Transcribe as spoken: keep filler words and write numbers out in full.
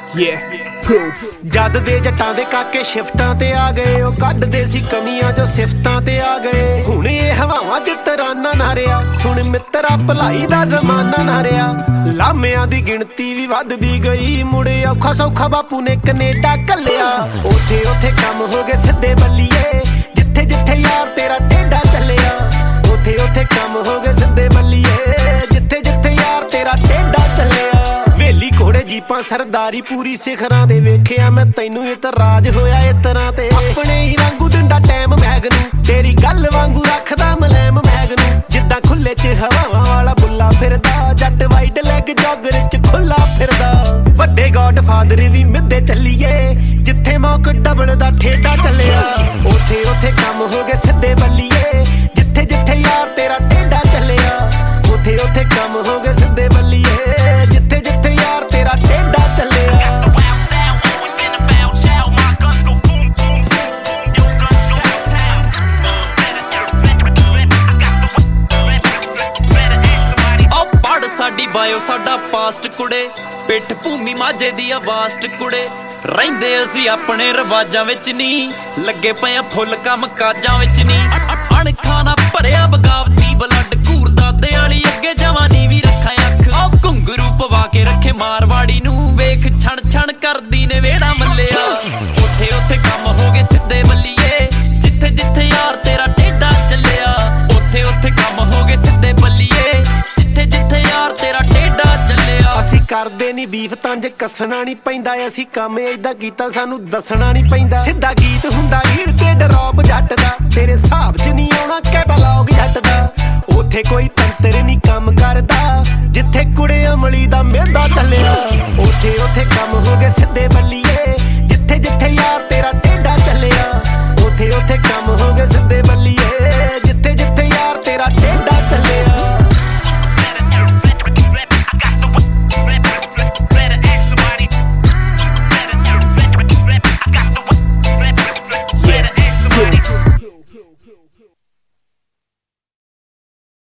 Yeah, proof। ਜਦ ਦੇ ਜੱਟਾਂ ਦੇ ਕਾਕੇ ਸ਼ਿਫਟਾਂ ਤੇ ਆ ਗਏ, ਉਹ ਕੱਢਦੇ ਸੀ ਕਮੀਆਂ ਜੋ ਸਿਫਤਾਂ ਤੇ ਆ ਗਏ। ਹੁਣ ਇਹ ਹਵਾਵਾਂ ਚ ਤਰਾਨਾ ਨਾ ਰਿਹਾ, ਸੁਣ ਮਿੱਤਰਾ ਭਲਾਈ ਦਾ ਜ਼ਮਾਨਾ ਨਾ ਰਿਹਾ। ਲਾਮਿਆਂ ਦੀ ਗਿਣਤੀ ਵੀ ਵੱਧਦੀ ਗਈ, ਮੁੜੇ ਔਖਾ ਸੌਖਾ ਬਾਪੂ ਨੇ ਕੈਨੇਡਾ ਘੱਲਿਆ। ਉੱਥੇ ਉੱਥੇ ਕੰਮ ਹੋ ਗਏ ਸਿੱਧੇ ਬੱਲੀਏ, ਜਿੱਥੇ ਜਿੱਥੇ ਯਾਰ ਤੇਰਾ ਟੇਢਾ ਚੱਲਿਆ। ਉੱਥੇ ਉੱਥੇ ਕੰਮ ਹੋ ਗਏ ਸਿੱਧੇ ਬੱਲੀਏ, ਜਿੱਥੇ ਜਿੱਥੇ ਯਾਰ ਤੇਰਾ ਟੇਢਾ ਚੱਲਿਆ। ਵੇਲੀ ਘੋੜੇ ਜੀਪਾਂ ਸਰਦਾਰੀ ਪੂਰੀ ਸਿਖਰਾਂ ਦੇ ਵੇਖਿਆ ਮੈਂ ਤੈਨੂੰ ਇਤਰਾਜ਼ ਹੋਇਆ ਇਸ ਤਰ੍ਹਾਂ ਤੇ। ਆਪਣੇ ਹੀ ਵਾਂਗੂ ਦਿੰਦਾ ਟਾਈਮ ਮੈਗ ਨੂੰ, ਤੇਰੀ ਗੱਲ ਵਾਂਗੂ ਰੱਖਦਾ ਮਲੈਮ ਮੈਗ ਨੂੰ। ਜਿੱਦਾਂ ਖੁੱਲੇ ਚ ਹਵਾਵਾਂ ਵਾਲਾ ਬੁੱਲਾ ਫਿਰਦਾ, ਜੱਟ ਵਾਈਡ ਲੈਗ ਜੋਗਰ ਚ ਖੁੱਲਾ ਫਿਰਦਾ। ਵੱਡੇ ਗੋਡ ਫਾਦਰ ਵੀ ਮਿੱਦੇ ਚੱਲੀਏ, ਜਿੱਥੇ ਮੌਕ ਡਬਲ ਦਾ ਠੇਡਾ ਚੱਲਿਆ। ਉੱਥੇ ਉੱਥੇ ਕੰਮ ਹੋ ਗਏ ਸਿੱਧੇ ਬੱਲੀਏ, ਜਿੱਥੇ ਜਿੱਥੇ ਯਾਰ ਤੇਰਾ ਟੇਢਾ ਚੱਲਿਆ। ਉੱਥੇ ਉੱਥੇ ਕੰਮ ਹੋ ਗਏ ਸਿੱਧੇ ਬੱਲੀਏ, ਜਿੱਥੇ ਜਿੱਥੇ ਯਾਰ ਤੇਰਾ ਟੇਢਾ ਚੱਲਿਆ। ਸਾਡੀ ਬਾਇਓ ਸਾਡਾ ਪਾਸਟ ਕੁੜੇ, ਪਿੱਠ ਭੂਮੀ ਮਾਝੇ ਦੀ ਆਵਾਸਟ ਕੁੜੇ। ਰਹਿੰਦੇ ਅਸੀਂ ਆਪਣੇ ਰਿਵਾਜਾਂ ਵਿੱਚ ਨਹੀਂ, ਲੱਗੇ ਪਏ ਆ ਫੁੱਲ ਕੰਮ ਕਾਜਾਂ ਵਿੱਚ ਨਹੀਂ। ਅਣਖਾਂ ਨਾ ਭਰਿਆ ਬਗਾਵਤੀ ਬਲੱਡ, ਘੂਰ ਦਾਦੇ ਵਾਲੀ ਅੱਗੇ ਜਵਾਨੀ ਵੀ ਰੱਖਾਂ ਅੱਖ। ਉਹ ਘੁੰਗਰੂ ਪਵਾ ਕੇ ਰੱਖੇ ਮਾਰਵਾੜੀ ਨੂੰ, ਵੇਖ ਛਣ ਛਣ ਕਰਦੀ ਨੇ ਵੇੜਾ ਮੱਲਿਆ। ਉੱਥੇ ਉੱਥੇ ਕੰਮ ਹੋ ਗਏ ਸਿੱਧੇ ਬੱਲੀਏ, ਜਿੱਥੇ ਜਿੱਥੇ ਯਾਰ ਤੇਰਾ ਟੇਢਾ ਚੱਲਿਆ। ਉੱਥੇ ਉੱਥੇ ਕੰਮ ਹੋ ਗਏ ਸਿੱਧੇ ਬੱਲੀਏ, ਜਿੱਥੇ ਜਿੱਥੇ ਯਾਰ ਤੇਰਾ ਟੇਢਾ ਚੱਲਿਆ। ਅਸੀਂ ਕਰਦੇ ਨੀ ਬੀਫ ਤਾਂ ਜੇ ਕੱਸਣਾ ਨੀ ਪੈਂਦਾ, ਅਸੀਂ ਕੰਮ ਏਦਾਂ ਕੀਤਾ ਸਾਨੂੰ ਦੱਸਣਾ ਨੀ ਪੈਂਦਾ। ਸਿੱਧਾ ਗੀਤ ਹੁੰਦਾ ਰੀੜ ਤੇ ਡਰੋਪ ਜੱਟ ਦਾ, ਤੇਰੇ ਹਿਸਾਬ ਚ ਨਹੀਂ ਆਉਣਾ ਕੈਟਾਲੌਗ ਜੱਟ ਦਾ। ਉੱਥੇ ਕੋਈ ਤੰਤਰ ਨੀ ਕੰਮ ਕਰਦਾ, ਜਿੱਥੇ ਕੁੜੇ ਅਮਲੀ ਦਾ ਮਿਹਦਾ ਚੱਲਿਆ। ਉੱਥੇ ਉੱਥੇ ਕੰਮ ਹੋ ਗਏ ਸਿੱਧੇ ਬੱਲੀਏ, ਜਿੱਥੇ ਜਿੱਥੇ ਯਾਰ ਤੇਰਾ ਟੇਢਾ ਚੱਲਿਆ। ਉੱਥੇ ਉੱਥੇ ਕੰਮ ਹੋ ਗਏ